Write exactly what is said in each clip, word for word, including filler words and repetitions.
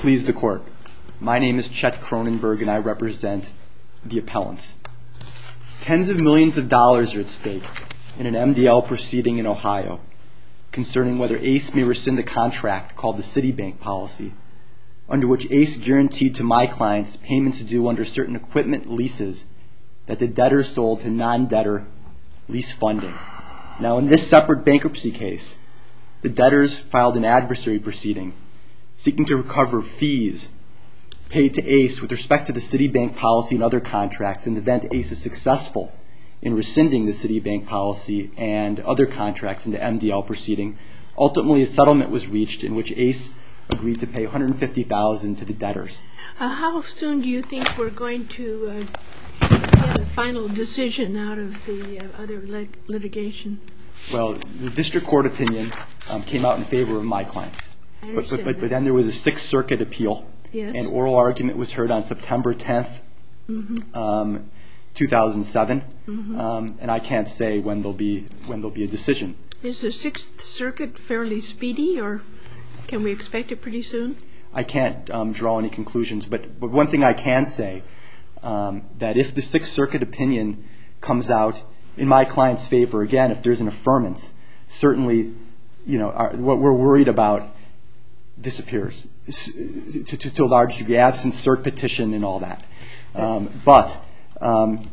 Please the court. My name is Chet Cronenberg and I represent the appellants. Tens of millions of dollars are at stake in an M D L proceeding in Ohio concerning whether ACE may rescind a contract called the Citibank policy, under which ACE guaranteed to my clients payments due under certain equipment leases that the debtor sold to non-debtor lease funding. Now, in this separate bankruptcy case, the debtors filed an adversary proceeding seeking to recover fees paid to ACE with respect to the Citibank policy and other contracts in the event ACE is successful in rescinding the Citibank policy and other contracts in the M D L proceeding. Ultimately, a settlement was reached in which ACE agreed to pay one hundred fifty thousand dollars to the debtors. Uh, how soon do you think we're going to uh, get a final decision out of the uh, other lit- litigation? Well, the district court opinion um, came out in favor of my clients. But, but, but, but then there was a Sixth Circuit appeal, yes. And oral argument was heard on September tenth, mm-hmm. um, two thousand seven, mm-hmm. um, and I can't say when there'll be when there'll be a decision. Is the Sixth Circuit fairly speedy, or can we expect it pretty soon? I can't um, draw any conclusions, but, but one thing I can say, um, that if the Sixth Circuit opinion comes out in my client's favor, again, if there's an affirmance, certainly, you know, our, what we're worried about disappears to, to, to a large degree, absent cert petition and all that. Um, but um,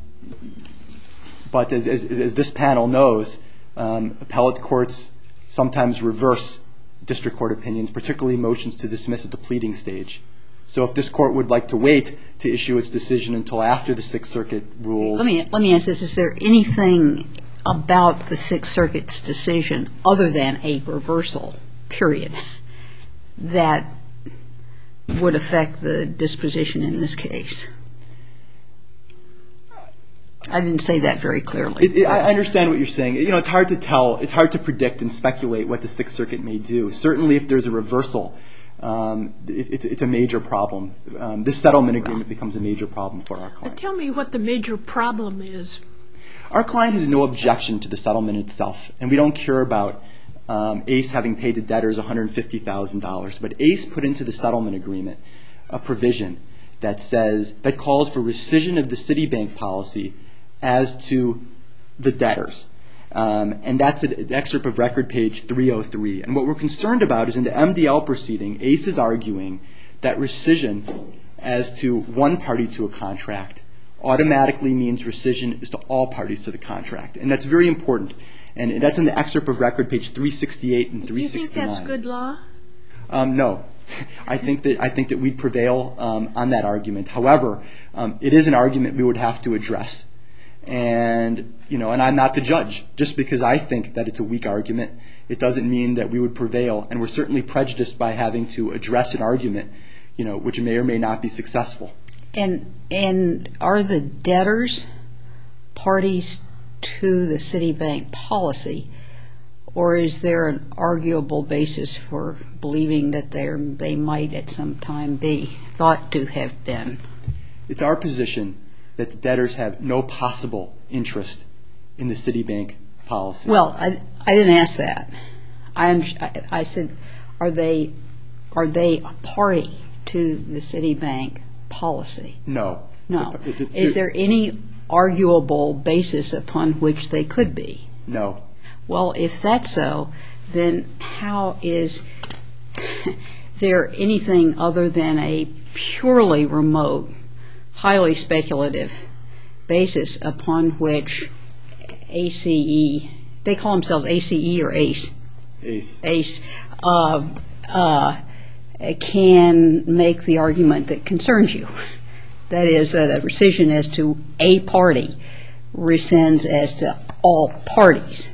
but as, as, as this panel knows, um, appellate courts sometimes reverse district court opinions, particularly motions to dismiss at the pleading stage. So if this court would like to wait to issue its decision until after the Sixth Circuit rules. Let me, let me ask this. Is there anything about the Sixth Circuit's decision other than a reversal, period, that would affect the disposition in this case? I didn't say that very clearly. It, it, I understand what you're saying. You know, it's hard to tell. It's hard to predict and speculate what the Sixth Circuit may do. Certainly, if there's a reversal, um, it, it's, it's a major problem. Um, this settlement agreement becomes a major problem for our client. But tell me what the major problem is. Our client has no objection to the settlement itself, and we don't care about um, ACE having paid the debtors one hundred fifty thousand dollars. But ACE put into the settlement agreement a provision that says that calls for rescission of the Citibank policy as to the debtors. Um, and that's an excerpt of record page three oh three. And what we're concerned about is in the M D L proceeding, ACE is arguing that rescission as to one party to a contract automatically means rescission is to all parties to the contract. And that's very important. And that's in the excerpt of record page three sixty-eight and three sixty-nine. Do you think that's good law? Um, no. I think that I think that we'd prevail um, on that argument. However, um, it is an argument we would have to address. And, you know, and I'm not the judge. Just because I think that it's a weak argument, it doesn't mean that we would prevail. And we're certainly prejudiced by having to address an argument, you know, which may or may not be successful. And and are the debtors parties to the Citibank policy, or is there an arguable basis for believing that they they might at some time be thought to have been? It's our position that the debtors have no possible interest in the Citibank policy. Well, I, I didn't ask that. I, I, I said, are they are they a party to the Citibank policy? No. No. The, the, the, Is there any arguable basis upon which they could be? No. Well, if that's so, then how is there anything other than a purely remote, highly speculative basis upon which A C E, they call themselves A C E or ACE? ACE. ACE uh, uh, can make the argument that concerns you. That is, that a rescission as to a party rescinds as to all parties.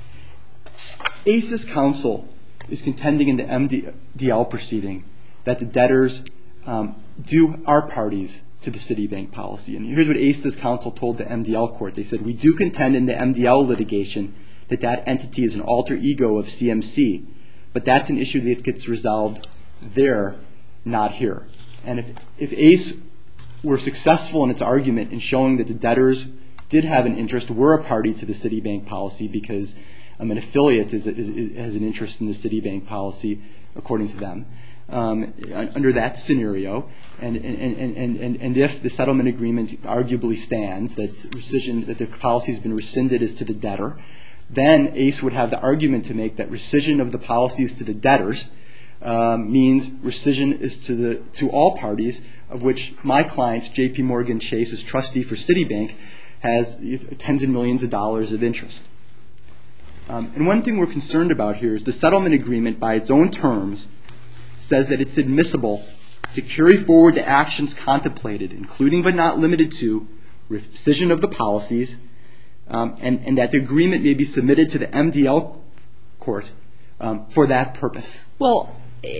ACE's counsel is contending in the M D L proceeding that the debtors um, do are parties to the Citibank policy. And here's what ACE's counsel told the M D L court. They said, we do contend in the M D L litigation that that entity is an alter ego of C M C, but that's an issue that gets resolved there, not here. And if, if ACE were successful in its argument in showing that the debtors did have an interest, were a party to the Citibank policy because um, an affiliate is, is, is, has an interest in the Citibank policy, according to them, um, under that scenario, and, and, and, and, and if the settlement agreement arguably stands, that rescission, that the policy has been rescinded as to the debtor, then ACE would have the argument to make that rescission of the policies to the debtors um, means rescission is to the to all parties, of which my clients, J P Morgan Chase, as trustee for Citibank, has tens of millions of dollars of interest. Um, and one thing we're concerned about here is the settlement agreement, by its own terms, says that it's admissible to carry forward the actions contemplated, including but not limited to rescission of the policies, um, and, and that the agreement may be submitted to the M D L court um, for that purpose. Well,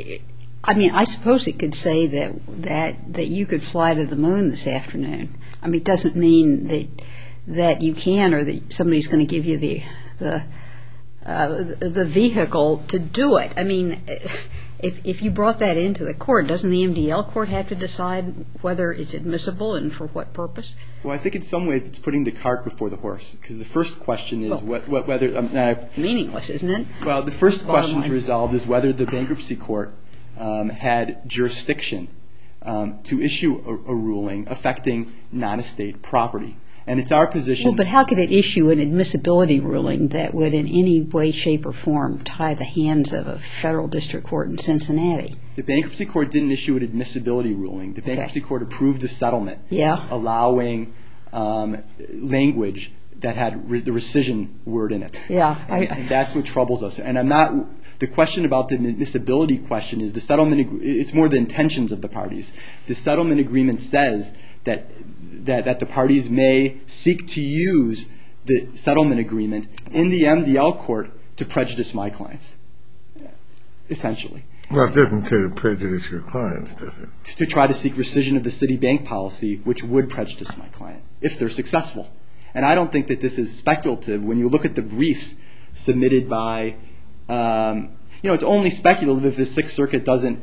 I mean, I suppose it could say that, that, that you could fly to the moon this afternoon. I mean, it doesn't mean that that you can, or that somebody's going to give you the the uh, the vehicle to do it. I mean, if if you brought that into the court, doesn't the M D L court have to decide whether it's admissible and for what purpose? Well, I think in some ways it's putting the cart before the horse, because the first question is well, what, what, whether um, uh, meaningless, isn't it? Well, the first Bottom question line. to resolve is whether the bankruptcy court um, had jurisdiction um, to issue a, a ruling affecting non-estate property. And it's our position. Well, but how could it issue an admissibility ruling that would in any way, shape, or form tie the hands of a federal district court in Cincinnati? The bankruptcy court didn't issue an admissibility ruling. The bankruptcy Okay. court approved a settlement Yeah. allowing um, language that had re- the rescission word in it. Yeah. And, I, and that's what troubles us. And I'm not. The question about the admissibility question is the settlement. ag- It's more the intentions of the parties. The settlement agreement says that. That, that the parties may seek to use the settlement agreement in the M D L court to prejudice my clients, essentially. Well, it doesn't say to prejudice your clients, does it? To, to try to seek rescission of the Citibank policy, which would prejudice my client, if they're successful. And I don't think that this is speculative. When you look at the briefs submitted by, um, you know, it's only speculative if the Sixth Circuit doesn't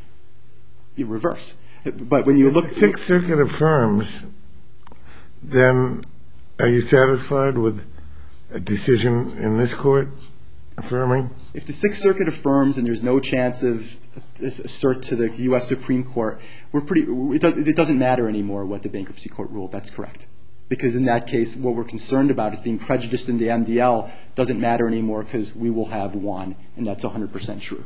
reverse. But when you look... If the Sixth Circuit affirms, then are you satisfied with a decision in this court affirming? If the Sixth Circuit affirms and there's no chance of a cert to the U S Supreme Court, we're pretty. It doesn't matter anymore what the bankruptcy court ruled. That's correct, because in that case, what we're concerned about is being prejudiced in the M D L doesn't matter anymore because we will have won, and that's one hundred percent true.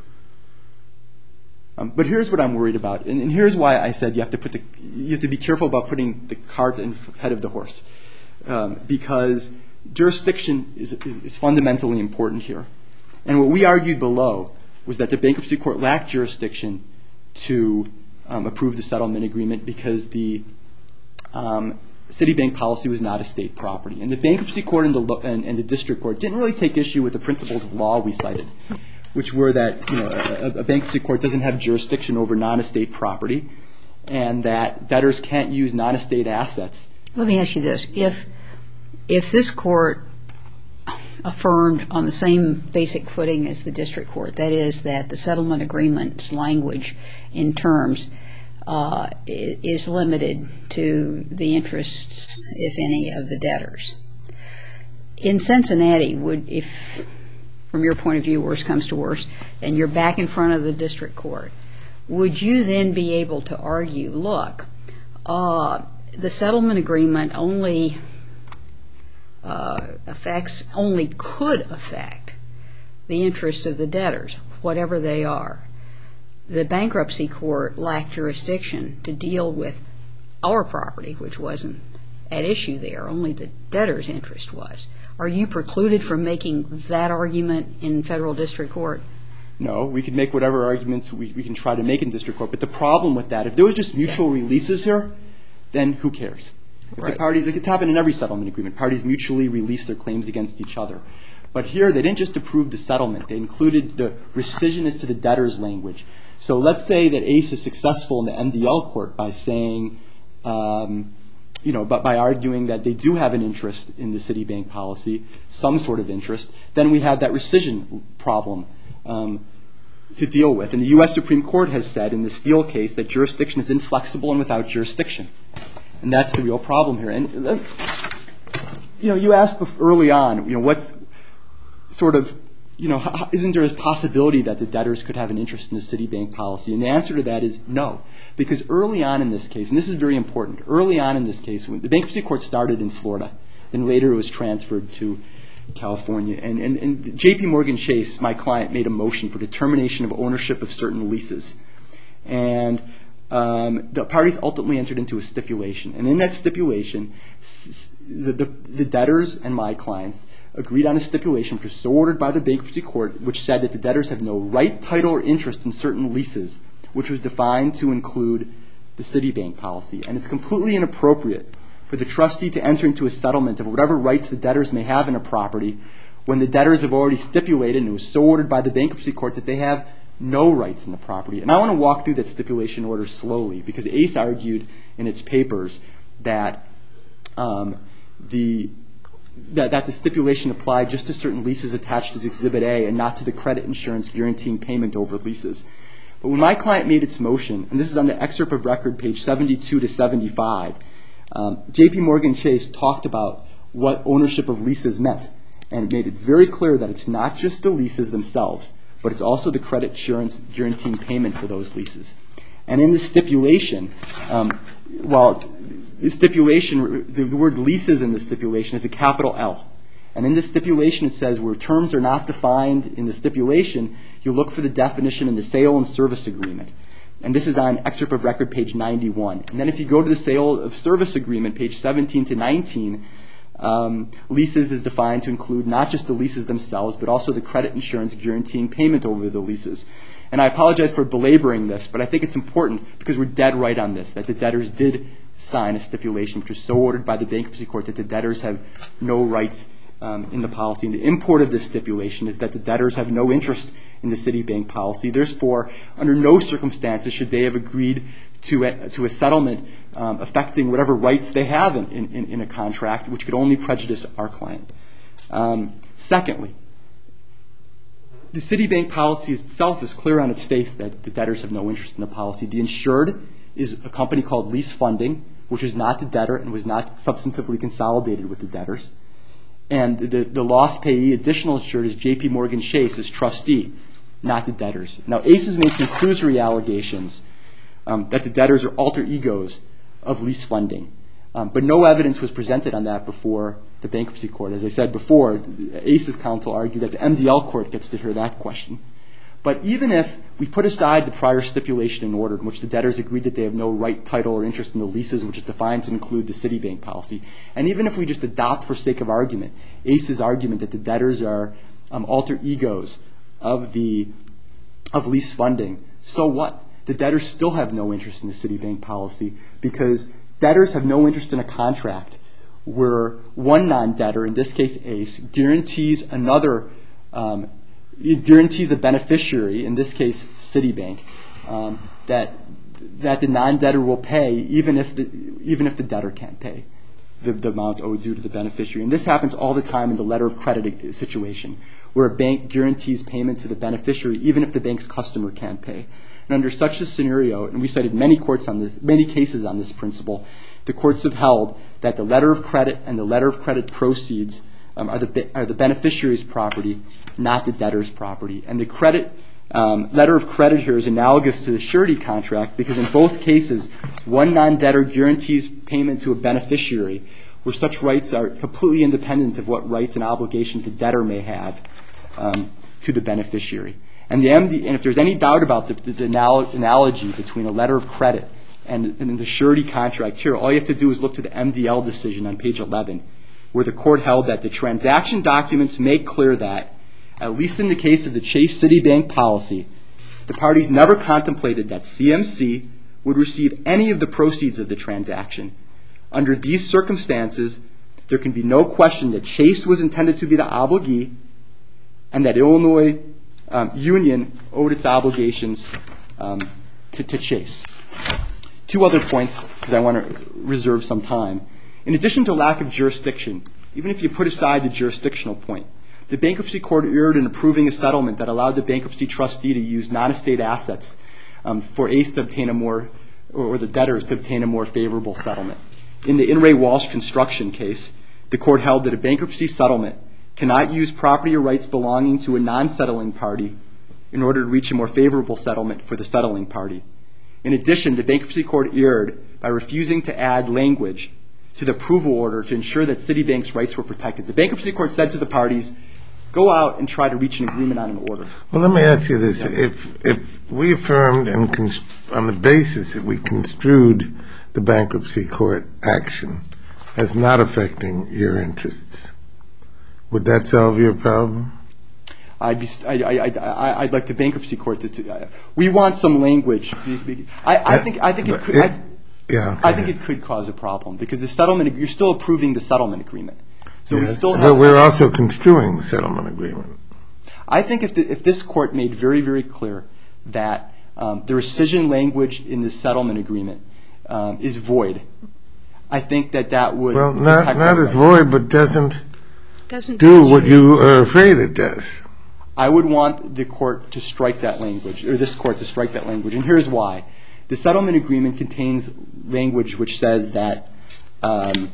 Um, but here's what I'm worried about, and, and here's why I said you have to put the you have to be careful about putting the cart in ahead of the horse, um, because jurisdiction is, is, is fundamentally important here. And what we argued below was that the bankruptcy court lacked jurisdiction to um, approve the settlement agreement because the um, Citibank policy was not a state property, and the bankruptcy court and the and, and the district court didn't really take issue with the principles of law we cited, which were that, you know, a, a bankruptcy court doesn't have jurisdiction over non-estate property, and that debtors can't use non-estate assets. let me ask you this. If if this court affirmed on the same basic footing as the district court, that is that the settlement agreement's language in terms uh, is limited to the interests, if any, of the debtors. In Cincinnati, would, if from your point of view worse comes to worse, and you're back in front of the district court, would you then be able to argue, look, uh, the settlement agreement only uh, affects, only could affect the interests of the debtors, whatever they are. The bankruptcy court lacked jurisdiction to deal with our property, which wasn't at issue there, only the debtor's interest was. Are you precluded from making that argument in federal district court? No, we can make whatever arguments we, we can try to make in district court. But the problem with that, if there was just mutual yeah. releases here, then who cares? If right. the parties, it could happen in every settlement agreement. Parties mutually release their claims against each other. But here, they didn't just approve the settlement. They included the rescission as to the debtor's language. So let's say that ACE is successful in the M D L court by saying, um, you know, but by arguing that they do have an interest in the Citibank policy, some sort of interest, then we have that rescission problem um, to deal with. And the U S Supreme Court has said in the Steele case that jurisdiction is inflexible and without jurisdiction. And that's the real problem here. And, you know, you asked early on, you know, what's sort of you know, how, isn't there a possibility that the debtors could have an interest in the Citibank policy? And the answer to that is no, because early on in this case, and this is very important, early on in this case, when the bankruptcy court started in Florida, and later it was transferred to California, and, and, and J P Morgan Chase, my client, made a motion for determination of ownership of certain leases. And um, the parties ultimately entered into a stipulation. And in that stipulation, s- the, the, the debtors and my clients agreed on a stipulation, which was so ordered by the bankruptcy court, which said that the debtors have no right, title, or interest in certain leases, which was defined to include the Citibank policy. And it's completely inappropriate for the trustee to enter into a settlement of whatever rights the debtors may have in a property when the debtors have already stipulated, and it was so ordered by the bankruptcy court, that they have no rights in the property. And I want to walk through that stipulation order slowly, because ACE argued in its papers that um, the that, that the stipulation applied just to certain leases attached as Exhibit A and not to the credit insurance guaranteeing payment over leases. But when my client made its motion, and this is on the excerpt of record, page seventy-two to seventy-five, um, J P Morgan Chase talked about what ownership of leases meant, and it made it very clear that it's not just the leases themselves, but it's also the credit insurance guaranteeing payment for those leases. And in the stipulation, um, while the stipulation, the, the word leases in the stipulation is a capital L. And in the stipulation it says where terms are not defined in the stipulation, you look for the definition in the sale and service agreement. And this is on excerpt of record, page ninety-one. And then if you go to the sale of service agreement, page seventeen to nineteen, Um, leases is defined to include not just the leases themselves, but also the credit insurance guaranteeing payment over the leases. And I apologize for belaboring this, but I think it's important because we're dead right on this, that the debtors did sign a stipulation which was so ordered by the bankruptcy court that the debtors have no rights um, in the policy. And the import of this stipulation is that the debtors have no interest in the Citibank policy. Therefore, under no circumstances should they have agreed to a, to a settlement um, affecting whatever rights they have in, in, in a contract, which could only prejudice our client. Um, secondly, the Citibank policy itself is clear on its face that the debtors have no interest in the policy. The insured is a company called Lease Funding, which is not the debtor and was not substantively consolidated with the debtors. And the, the lost payee, additional insured, is J P Morgan Chase as trustee, not the debtors. Now, ACE has made conclusory allegations um, that the debtors are alter egos of Lease Funding. Um, but no evidence was presented on that before the bankruptcy court. As I said before, ACE's counsel argued that the M D L court gets to hear that question. But even if we put aside the prior stipulation in order in which the debtors agreed that they have no right, title, or interest in the leases, which is defined to include the Citibank policy, and even if we just adopt for sake of argument ACE's argument that the debtors are um, alter egos of the of Lease Funding, so what? The debtors still have no interest in the Citibank policy because debtors have no interest in a contract where one non-debtor, in this case ACE, guarantees another um, it guarantees a beneficiary, in this case Citibank, um, that that the non-debtor will pay even if the even if the debtor can't pay the, the amount owed due to the beneficiary. And this happens all the time in the letter of credit situation, where a bank guarantees payment to the beneficiary even if the bank's customer can't pay. And under such a scenario, and we cited many courts on this, many cases on this principle, the courts have held that the letter of credit and the letter of credit proceeds Um, are, the, are the beneficiary's property, not the debtor's property. And the credit um, letter of credit here is analogous to the surety contract because in both cases, one non-debtor guarantees payment to a beneficiary where such rights are completely independent of what rights and obligations the debtor may have um, to the beneficiary. And the M D, and if there's any doubt about the, the, the analogy between a letter of credit and, and the surety contract here, all you have to do is look to the M D L decision on page eleven, where the court held that the transaction documents make clear that, at least in the case of the Chase Citibank policy, the parties never contemplated that C M C would receive any of the proceeds of the transaction. Under these circumstances, there can be no question that Chase was intended to be the obligee and that Illinois um, Union owed its obligations um, to, to Chase. Two other points, because I want to reserve some time. In addition to lack of jurisdiction, even if you put aside the jurisdictional point, the bankruptcy court erred in approving a settlement that allowed the bankruptcy trustee to use non-estate assets um, for ACE to obtain a more, or the debtors to obtain a more favorable settlement. In the In re Walsh construction case, the court held that a bankruptcy settlement cannot use property or rights belonging to a non-settling party in order to reach a more favorable settlement for the settling party. In addition, the bankruptcy court erred by refusing to add language to the approval order to ensure that Citibank's rights were protected. The bankruptcy court said to the parties, go out and try to reach an agreement on an order. Well, let me ask you this. If if we affirmed and const- on the basis that we construed the bankruptcy court action as not affecting your interests, would that solve your problem? I'd, be, I, I, I, I'd like the bankruptcy court to. to uh, we want some language. I, I think. I think it could. I, yeah. I think it could cause a problem because the settlement. You're still approving the settlement agreement, so yes. we still have. But we're also construing the settlement agreement. I think if the, if this court made very very clear that um, the rescission language in the settlement agreement um, is void, I think that that would. Well, not not as void, but doesn't. Doesn't do what you are afraid it does. I would want the court to strike that language, or this court to strike that language, and here's why. The settlement agreement contains language which says that, um,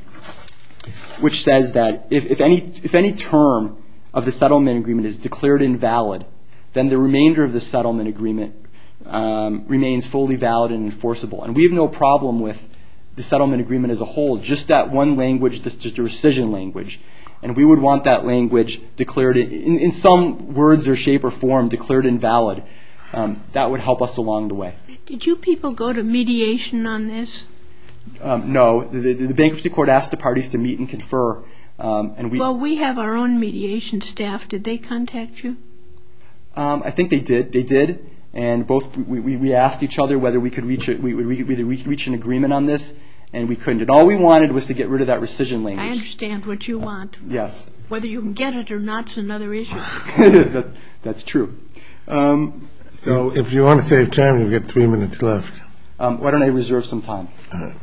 which says that if, if any if any term of the settlement agreement is declared invalid, then the remainder of the settlement agreement um, remains fully valid and enforceable. And we have no problem with the settlement agreement as a whole, just that one language, that's just a rescission language. And we would want that language declared in, in some words or shape or form declared invalid. Um, that would help us along the way. Did you people go to mediation on this? Um, no, the, the, the bankruptcy court asked the parties to meet and confer. Um, and we. Well, we have our own mediation staff. Did they contact you? Um, I think they did. They did, and both we, we, we asked each other whether we could reach a, we would we could reach an agreement on this. And we couldn't. And all we wanted was to get rid of that rescission language. I understand what you want. Yes. Whether you can get it or not is another issue. that, that's true. Um, so if you want to save time, you've got three minutes left. Um, why don't I reserve some time? All right.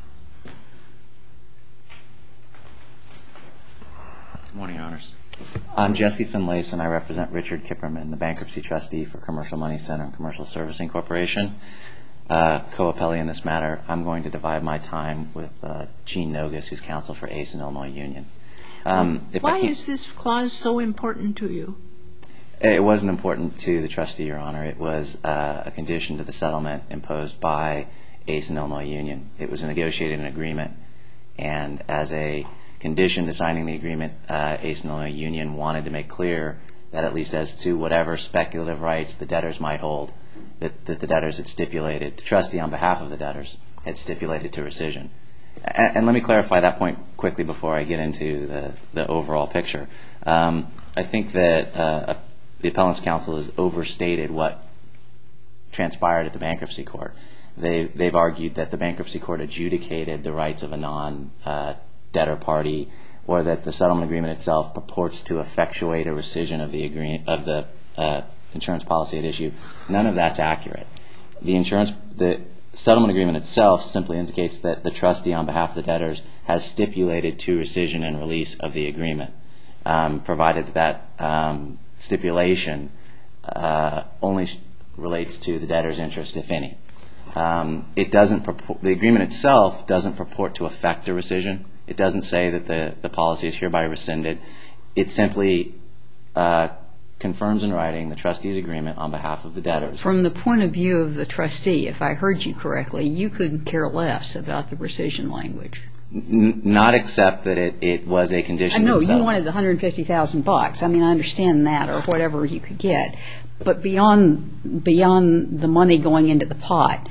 Good morning, Your Honors. I'm Jesse Finlayson, and I represent Richard Kipperman, the bankruptcy trustee for Commercial Money Center and Commercial Servicing Corporation. Uh, co-appellee in this matter. I'm going to divide my time with uh, Gene Nogus, who's counsel for ACE and Illinois Union. Um, if Why I is this clause so important to you? It wasn't important to the trustee, Your Honor. It was uh, a condition to the settlement imposed by ACE and Illinois Union. It was a negotiated agreement, and as a condition to signing the agreement, uh, ACE and Illinois Union wanted to make clear that at least as to whatever speculative rights the debtors might hold, that, that the debtors had stipulated, the trustee on behalf of the debtors had stipulated to rescission. And, and let me clarify that point quickly before I get into the, the overall picture. Um, I think that uh, the appellant's counsel has overstated what transpired at the bankruptcy court. They, they've argued that the bankruptcy court adjudicated the rights of a non-debtor uh, party, or that the settlement agreement itself purports to effectuate a rescission of the agree- of the uh, insurance policy at issue. None of that's accurate. The insurance, the settlement agreement itself simply indicates that the trustee on behalf of the debtors has stipulated to rescission and release of the agreement, um, provided that um, stipulation uh, only relates to the debtor's interest, if any. Um, it doesn't. Purport, the agreement itself doesn't purport to effect a rescission. It doesn't say that the, the policy is hereby rescinded. It simply uh, confirms in writing the trustee's agreement on behalf of the debtors. From the point of view of the trustee, if I heard you correctly, you couldn't care less about the rescission language. N- not except that it, it was a condition. I know of the you settlement. wanted the one hundred fifty thousand bucks. I mean, I understand that, or whatever you could get. But beyond beyond the money going into the pot,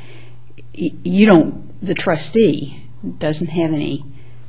you don't. The trustee doesn't have any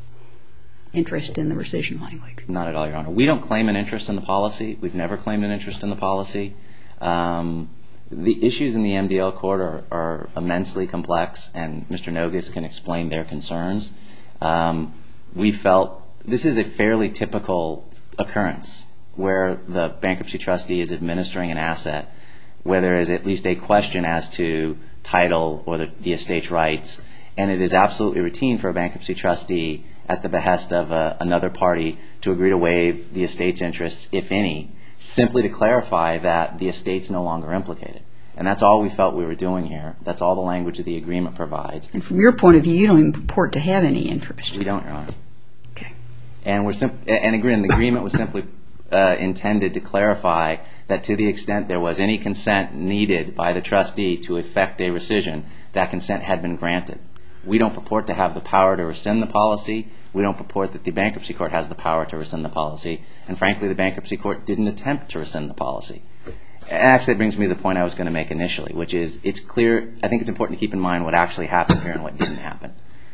interest in the rescission language. Not at all, Your Honor. We don't claim an interest in the policy. We've never claimed an interest in the policy. Um, the issues in the M D L court are, are immensely complex, and Mister Nogus can explain their concerns. Um, we felt this is a fairly typical occurrence where the bankruptcy trustee is administering an asset where there is at least a question as to title or the, the estate's rights, and it is absolutely routine for a bankruptcy trustee at the behest of a, another party to agree to waive the estate's interests, if any, simply to clarify that the estate's no longer implicated. And that's all we felt we were doing here. That's all the language that the agreement provides. And from your point of view, you don't even purport to have any interest. We don't, Your Honor. Okay. And we're sim- and again, the agreement was simply uh, intended to clarify that to the extent there was any consent needed by the trustee to effect a rescission, that consent had been granted. We don't purport to have the power to rescind the policy. We don't purport that the bankruptcy court has the power to rescind the policy. And frankly, the bankruptcy court didn't attempt to rescind the policy. And actually, that brings me to the point I was going to make initially, which is it's clear, I think it's important to keep in mind what actually happened here and what didn't happen.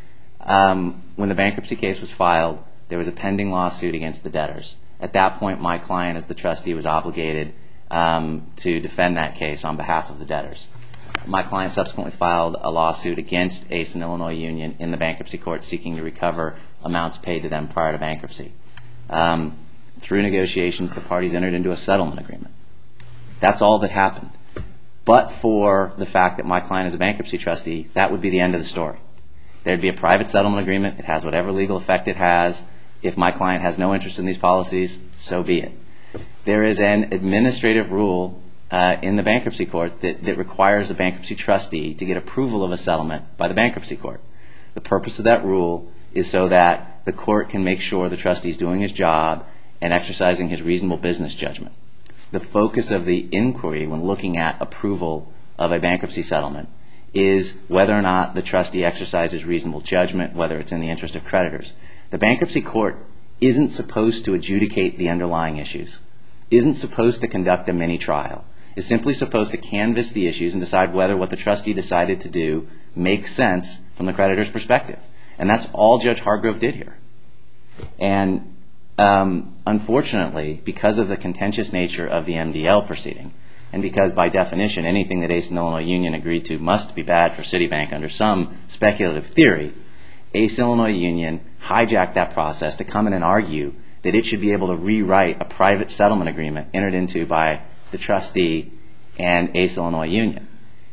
Um, when the bankruptcy case was filed, there was a pending lawsuit against the debtors. At that point, my client, as the trustee, was obligated um, to defend that case on behalf of the debtors. My client subsequently filed a lawsuit against ACE and Illinois Union in the bankruptcy court seeking to recover amounts paid to them prior to bankruptcy. Um, through negotiations, the parties entered into a settlement agreement. That's all that happened. But for the fact that my client is a bankruptcy trustee, that would be the end of the story. There'd be a private settlement agreement. It has whatever legal effect it has. If my client has no interest in these policies, so be it. There is an administrative rule uh, in the bankruptcy court that, that requires the bankruptcy trustee to get approval of a settlement by the bankruptcy court. The purpose of that rule is so that the court can make sure the trustee is doing his job and exercising his reasonable business judgment. The focus of the inquiry when looking at approval of a bankruptcy settlement is whether or not the trustee exercises reasonable judgment, whether it's in the interest of creditors. The bankruptcy court isn't supposed to adjudicate the underlying issues, isn't supposed to conduct a mini trial, is simply supposed to canvass the issues and decide whether what the trustee decided to do makes sense from the creditor's perspective. And that's all Judge Hargrove did here. And um, unfortunately, because of the contentious nature of the M D L proceeding, and because by definition anything that ACE and Illinois Union agreed to must be bad for Citibank under some speculative theory, ACE and Illinois Union hijacked that process to come in and argue that it should be able to rewrite a private settlement agreement entered into by the trustee and ACE Illinois Union.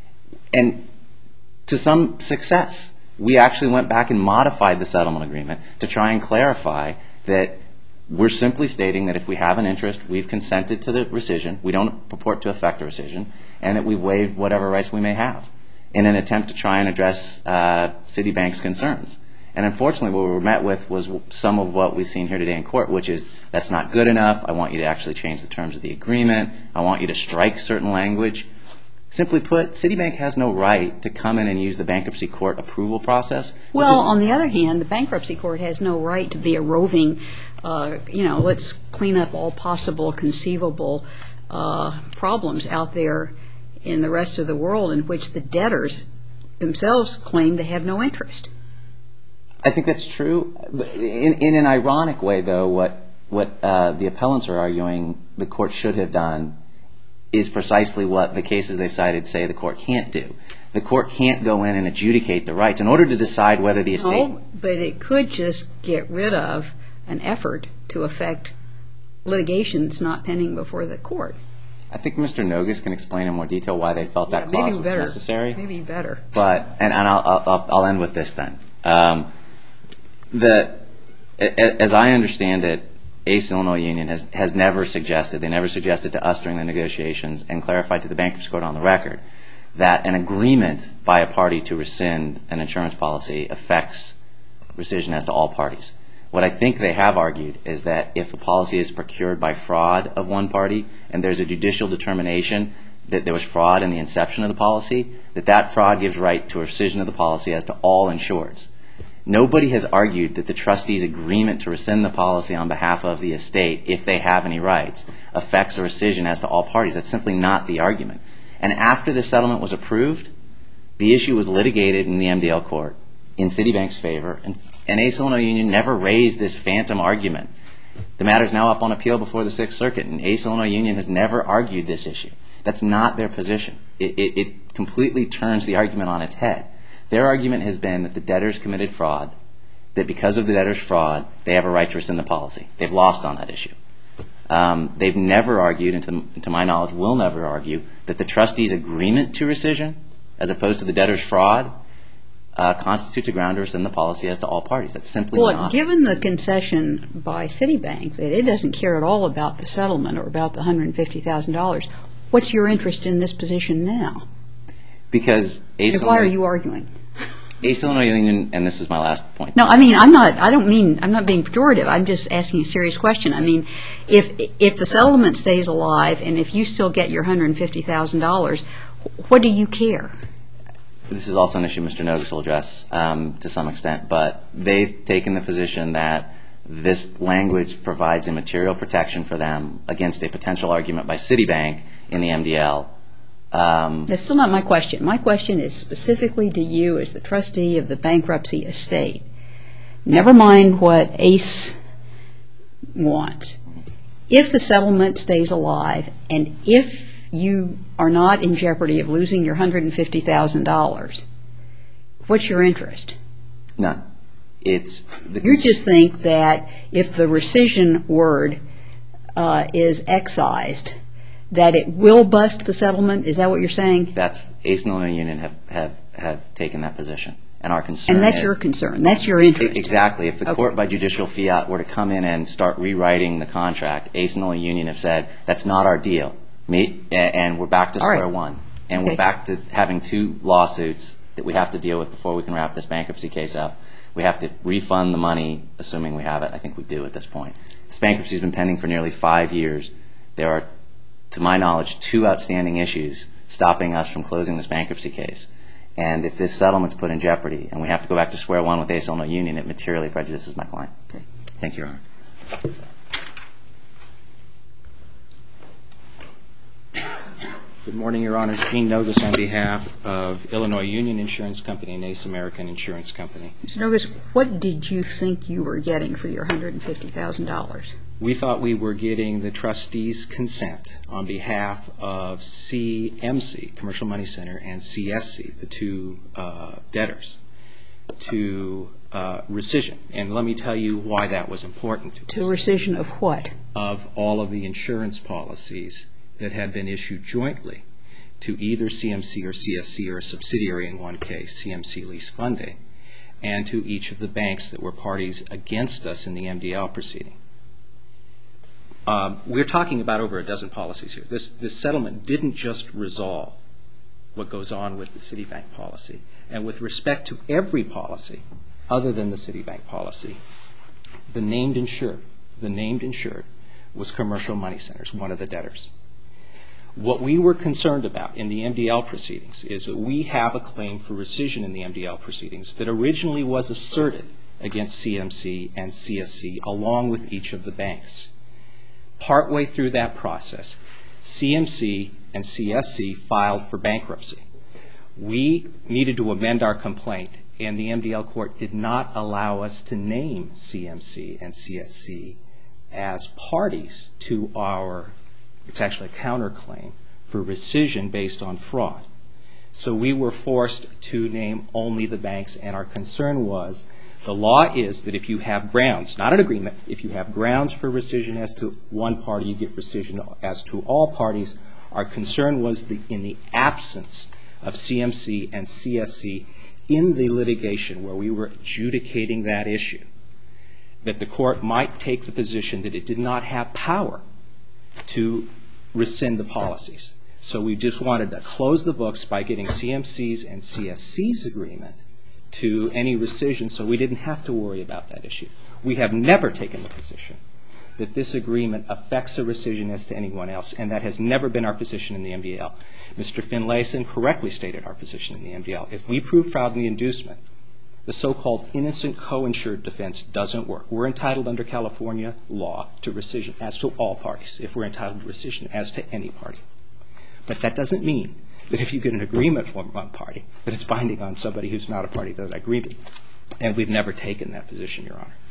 And to some success, we actually went back and modified the settlement agreement to try and clarify that we're simply stating that if we have an interest, we've consented to the rescission, we don't purport to effect a rescission, and that we've waived whatever rights we may have in an attempt to try and address uh, Citibank's concerns. And unfortunately, what we were met with was some of what we've seen here today in court, which is that's not good enough. I want you to actually change the terms of the agreement. I want you to strike certain language. Simply put, Citibank has no right to come in and use the bankruptcy court approval process. Well, on the other hand, the bankruptcy court has no right to be a roving, uh, you know, let's clean up all possible conceivable uh, problems out there in the rest of the world in which the debtors themselves claim they have no interest. I think that's true. In, in an ironic way, though, what, what uh, the appellants are arguing the court should have done is precisely what the cases they've cited say the court can't do. The court can't go in and adjudicate the rights in order to decide whether the estate... No, but it could just get rid of an effort to affect litigation that's not pending before the court. I think Mister Nogas can explain in more detail why they felt that yeah, clause maybe was better. necessary. Maybe better. But, and, and I'll, I'll, I'll end with this then. Um, the, as I understand it, ACE Illinois Union has, has never suggested, they never suggested to us during the negotiations and clarified to the bankruptcy court on the record that an agreement by a party to rescind an insurance policy affects rescission as to all parties. What I think they have argued is that if a policy is procured by fraud of one party and there's a judicial determination that there was fraud in the inception of the policy, that that fraud gives right to a rescission of the policy as to all insureds. Nobody has argued that the trustee's agreement to rescind the policy on behalf of the estate, if they have any rights, affects a rescission as to all parties. That's simply not the argument. And after the settlement was approved, the issue was litigated in the M D L court in Citibank's favor, and, and ACE Illinois Union never raised this phantom argument. The matter is now up on appeal before the Sixth Circuit, and ACE Illinois Union has never argued this issue. That's not their position. It, it, it completely turns the argument on its head. Their argument has been that the debtors committed fraud, that because of the debtors' fraud, they have a right to rescind the policy. They've lost on that issue. Um, they've never argued, and to, to my knowledge will never argue, that the trustee's agreement to rescission, as opposed to the debtors' fraud, uh, constitutes a ground to rescind the policy as to all parties. That's simply well, not. Well, given the concession by Citibank that it doesn't care at all about the settlement or about the one hundred fifty thousand dollars, what's your interest in this position now? Because ACE Why are you arguing? Ace Illinois Union, and this is my last point. No, I mean, I'm not, I don't mean, I'm not being pejorative. I'm just asking a serious question. I mean, if if the settlement stays alive and if you still get your one hundred fifty thousand dollars, what do you care? This is also an issue Mister Nogus will address um, to some extent, but they've taken the position that this language provides a material protection for them against a potential argument by Citibank in the M D L. Um, That's still not my question. My question is specifically to you as the trustee of the bankruptcy estate. Never mind what Ace wants. If the settlement stays alive and if you are not in jeopardy of losing your one hundred fifty thousand dollars, what's your interest? None. It's the You just think that if the rescission word uh, is excised, that it will bust the settlement? Is that what you're saying? That's Ace Illinois Union have, have, have taken that position. And our concern And that's is, your concern. That's your interest. Exactly. If the Okay. court by judicial fiat were to come in and start rewriting the contract, Ace Illinois Union have said, that's not our deal. Me, and we're back to All right. square one. And Okay. we're back to having two lawsuits that we have to deal with before we can wrap this bankruptcy case up. We have to refund the money, assuming we have it. I think we do at this point. This bankruptcy has been pending for nearly five years. There are, to my knowledge, two outstanding issues stopping us from closing this bankruptcy case. And if this settlement's put in jeopardy and we have to go back to square one with Ace Illinois Union, it materially prejudices my client. Okay. Thank you, Your Honor. Good morning, Your Honors. Gene Nogus on behalf of Illinois Union Insurance Company and Ace American Insurance Company. Mister Nogus, what did you think you were getting for your one hundred fifty thousand dollars? We thought we were getting the trustees' consent on behalf of C M C, Commercial Money Center, and C S C, the two uh, debtors, to uh, rescission. And let me tell you why that was important to us. To rescission of what? Of all of the insurance policies that had been issued jointly to either C M C or C S C or a subsidiary in one case, C M C Lease Funding, and to each of the banks that were parties against us in the M D L proceeding. Um, we're talking about over a dozen policies here. This, this settlement didn't just resolve what goes on with the Citibank policy. And with respect to every policy other than the Citibank policy, the named insured, the named insured was Commercial Money Centers, one of the debtors. What we were concerned about in the M D L proceedings is that we have a claim for rescission in the M D L proceedings that originally was asserted against C M C and C S C along with each of the banks. Partway through that process, C M C and C S C filed for bankruptcy. We needed to amend our complaint, and the M D L court did not allow us to name C M C and C S C as parties to our, it's actually a counterclaim, for rescission based on fraud. So we were forced to name only the banks, and our concern was the law is that if you have grounds, not an agreement, if you have grounds for rescission as to one party, you get rescission as to all parties. Our concern was the, in the absence of C M C and C S C in the litigation where we were adjudicating that issue, that the court might take the position that it did not have power to rescind the policies. So we just wanted to close the books by getting C M C's and C S C's agreement to any rescission so we didn't have to worry about that issue. We have never taken the position that this agreement affects a rescission as to anyone else, and that has never been our position in the M D L. Mister Finlayson correctly stated our position in the M D L. If we prove fraud in the inducement, the so-called innocent co-insured defense doesn't work. We're entitled under California law to rescission as to all parties, if we're entitled to rescission as to any party. But that doesn't mean that if you get an agreement from one party, that it's binding on somebody who's not a party to that agreement. And we've never taken that position, Your Honor.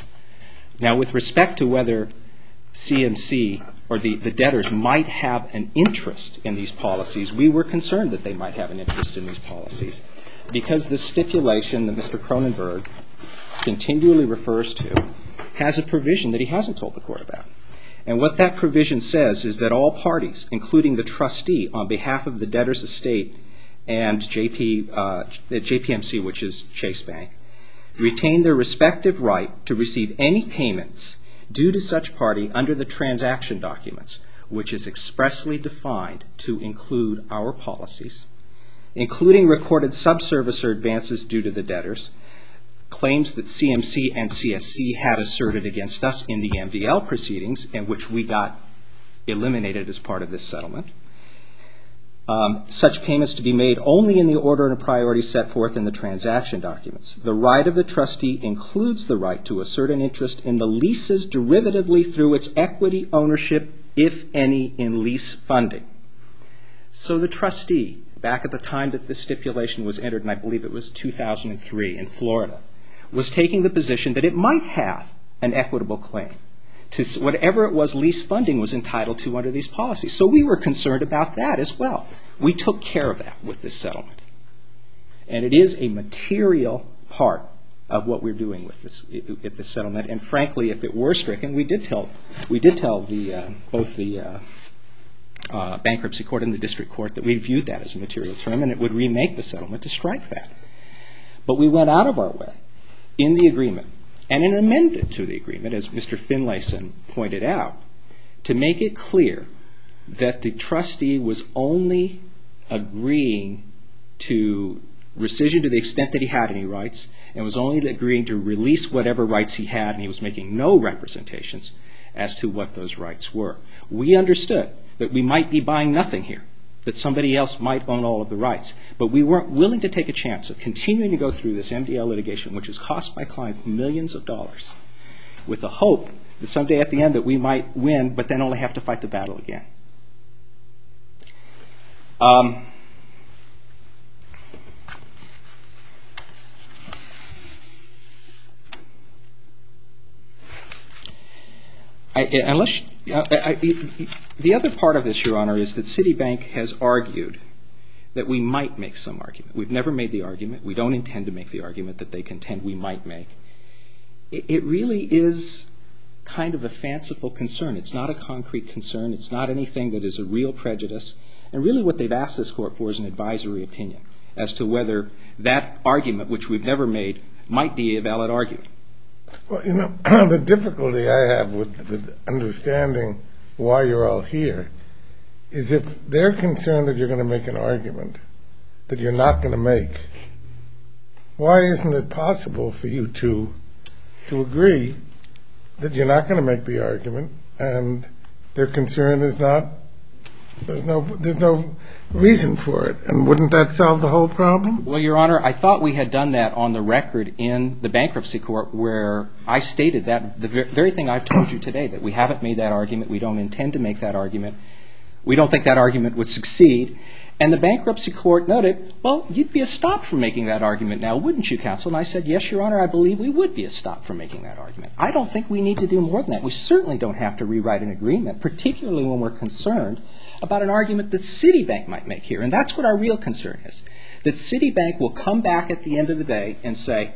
Now, with respect to whether C M C or the, the debtors might have an interest in these policies, we were concerned that they might have an interest in these policies because the stipulation that Mister Cronenberg continually refers to has a provision that he hasn't told the court about. And what that provision says is that all parties, including the trustee on behalf of the debtor's estate and J P, uh, J P M C, which is Chase Bank, retain their respective right to receive any payments due to such party under the transaction documents, which is expressly defined to include our policies, including recorded subservicer advances due to the debtors, claims that C M C and C S C had asserted against us in the M D L proceedings, and which we got eliminated as part of this settlement. Um, such payments to be made only in the order and priority set forth in the transaction documents. The right of the trustee includes the right to assert an interest in the leases derivatively through its equity ownership, if any, in lease funding. So the trustee, back at the time that this stipulation was entered, and I believe it was two thousand three in Florida, was taking the position that it might have an equitable claim to whatever it was lease funding was entitled to under these policies. So we were concerned about that as well. We took care of that with this settlement. And it is a material part of what we're doing with this, with this settlement. And frankly, if it were stricken, we did tell, we did tell the, uh, both the uh, uh, bankruptcy court and the district court that we viewed that as a material term, and it would remake the settlement to strike that. But we went out of our way in the agreement and an amendment to the agreement, as Mister Finlayson pointed out, to make it clear that the trustee was only agreeing to rescission to the extent that he had any rights, and was only agreeing to release whatever rights he had, and he was making no representations as to what those rights were. We understood that we might be buying nothing here, that somebody else might own all of the rights. But we weren't willing to take a chance of continuing to go through this M D L litigation, which has cost my client millions of dollars, with the hope that someday at the end that we might win, but then only have to fight the battle again. Um, I, unless uh, I, I, the other part of this, Your Honor, is that Citibank has argued that we might make some argument. We've never made the argument. We don't intend to make the argument that they contend we might make. It, it really is kind of a fanciful concern. It's not a concrete concern. It's not anything that is a real prejudice. And really what they've asked this court for is an advisory opinion as to whether that argument, which we've never made, might be a valid argument. Well, you know, the difficulty I have with, with understanding why you're all here is if they're concerned that you're going to make an argument that you're not going to make, why isn't it possible for you to to agree that you're not going to make the argument and their concern is not, there's no, there's no reason for it, and wouldn't that solve the whole problem? Well, Your Honor, I thought we had done that on the record in the bankruptcy court where I stated that, the very thing I've told you today, that we haven't made that argument, we don't intend to make that argument, we don't think that argument would succeed. And the bankruptcy court noted, well, you'd be stopped from making that argument now, wouldn't you, counsel? And I said, yes, Your Honor, I believe we would be stopped from making that argument. I don't think we need to do more than that. We certainly don't have to rewrite an agreement, particularly when we're concerned about an argument that Citibank might make here. And that's what our real concern is, that Citibank will come back at the end of the day and say,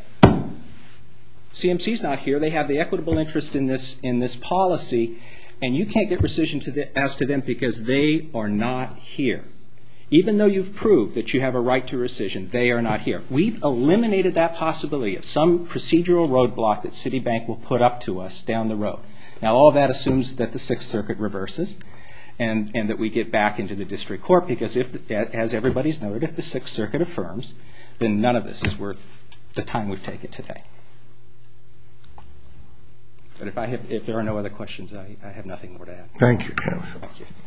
C M C's not here, they have the equitable interest in this, in this policy, and you can't get rescission to the, as to them because they are not here. Even though you've proved that you have a right to rescission, they are not here. We've eliminated that possibility of some procedural roadblock that Citibank will put up to us down the road. Now, all of that assumes that the Sixth Circuit reverses and, and that we get back into the district court, because if, as everybody's noted, if the Sixth Circuit affirms, then none of this is worth the time we've taken today. But if, I have, if there are no other questions, I, I have nothing more to add. Thank you, counsel. Thank you.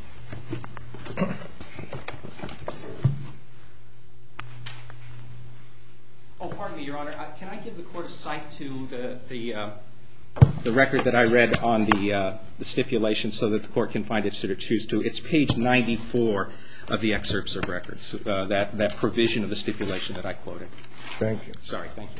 Oh, pardon me, Your Honor. I, can I give the court a cite to the the, uh, the record that I read on the, uh, the stipulation so that the court can find it should it choose to? It's page ninety-four of the excerpts of records, uh, that, that provision of the stipulation that I quoted. Thank you. Sorry, thank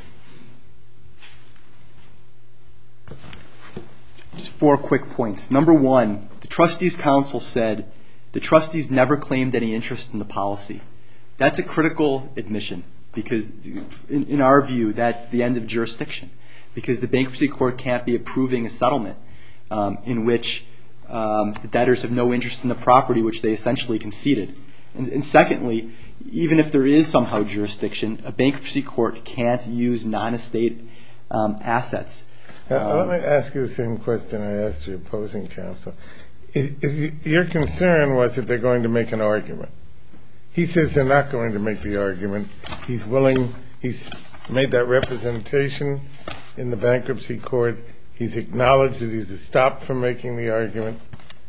you. Just four quick points. Number one, the trustees' counsel said the trustees never claimed any interest in the policy. That's a critical admission because, in, in our view, that's the end of jurisdiction, because the bankruptcy court can't be approving a settlement um, in which um, the debtors have no interest in the property, which they essentially conceded. And, and secondly, even if there is somehow jurisdiction, a bankruptcy court can't use non-estate um, assets. Uh, let me ask you the same question I asked your opposing counsel. Is, is you, your concern was that they're going to make an argument. He says they're not going to make the argument. He's willing. He's made that representation in the bankruptcy court. He's acknowledged that he's stopped from making the argument.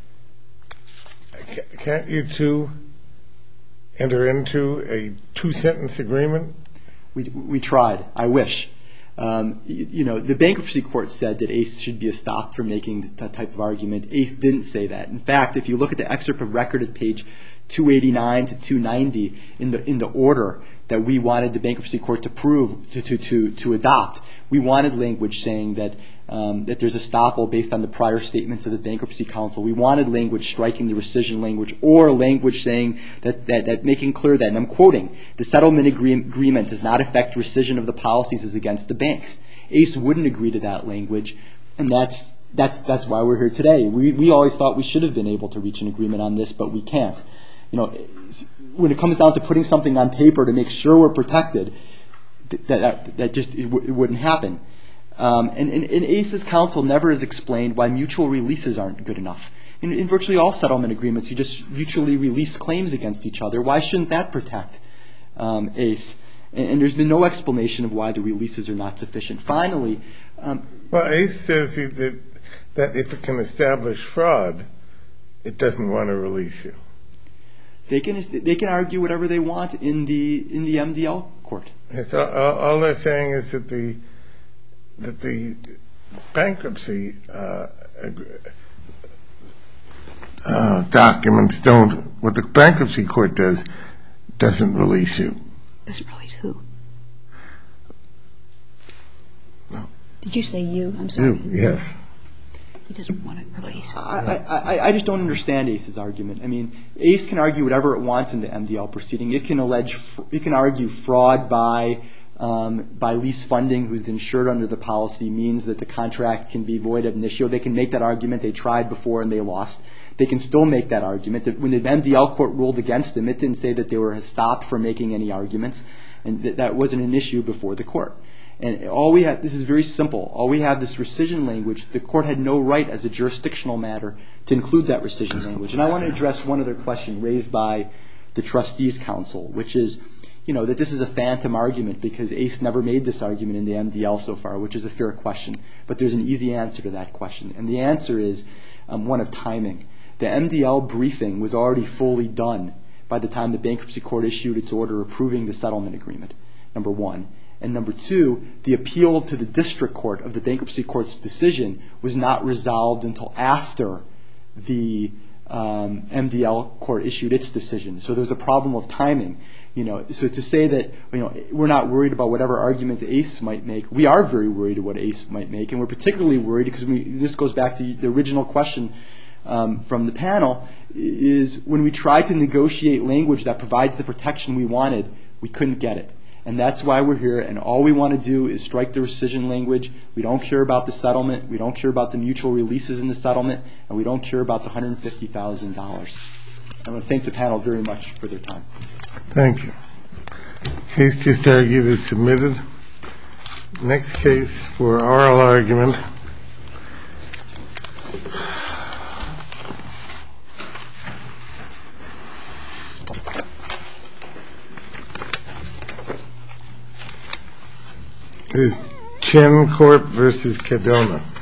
Can't you two enter into a two-sentence agreement? We we tried. I wish. Um, you, you know, the bankruptcy court said that ACE should be stopped from making that type of argument. ACE didn't say that. In fact, if you look at the excerpt of record at page two eighty-nine to two ninety, in the in the order that we wanted the bankruptcy court to prove to to to, to adopt, we wanted language saying that um, that there's a estoppel based on the prior statements of the bankruptcy counsel. We wanted language striking the rescission language, or language saying that that, that making clear that, and I'm quoting, the settlement agree- agreement does not affect rescission of the policies as against the banks. ACE wouldn't agree to that language, and that's that's that's why we're here today. We we always thought we should have been able to reach an agreement on this, but we can't. You know, when it comes down to putting something on paper to make sure we're protected, that that, that just it, w- it wouldn't happen. Um, and, and, and ACE's counsel never has explained why mutual releases aren't good enough. In, in virtually all settlement agreements, you just mutually release claims against each other. Why shouldn't that protect um, ACE? And, and there's been no explanation of why the releases are not sufficient. Finally, um, well, ACE says he, that that if it can establish fraud, it doesn't want to release you. They can they can argue whatever they want in the in the M D L court. It's all, all they're saying is that the that the bankruptcy uh, uh, documents don't. What the bankruptcy court does doesn't release you. Doesn't release who? No. Did you say you? I'm sorry. You, yes. He doesn't want to release. I, I, I just don't understand ACE's argument. I mean, ACE can argue whatever it wants in the M D L proceeding. It can allege, it can argue fraud by um, by lease funding, who's insured under the policy, means that the contract can be void ab initio. They can make that argument. They tried before and they lost. They can still make that argument. When the M D L court ruled against them, it didn't say that they were stopped from making any arguments, and that, that wasn't an issue before the court. And all we have, this is very simple, all we have this rescission language. The court had no right as a jurisdictional matter to include that rescission language. And I want to address one other question raised by the trustees council, which is, you know, that this is a phantom argument because ACE never made this argument in the M D L so far, which is a fair question. But there's an easy answer to that question. And the answer is um, one of timing. The M D L briefing was already fully done by the time the bankruptcy court issued its order approving the settlement agreement, number one. And number two, the appeal to the district court of the bankruptcy court's decision was not resolved until after the um, M D L court issued its decision. So there's a problem of timing. You know, so to say that, you know, we're not worried about whatever arguments ACE might make, we are very worried about what ACE might make, and we're particularly worried because we, this goes back to the original question um, from the panel, is when we tried to negotiate language that provides the protection we wanted, we couldn't get it. And that's why we're here, and all we want to do is strike the rescission language. We don't care about the settlement. We don't care about the mutual releases in the settlement, and we don't care about the one hundred fifty thousand dollars. I want to thank the panel very much for their time. Thank you. Case just argued is submitted. Next case for oral argument is Chen Corp versus Cadona.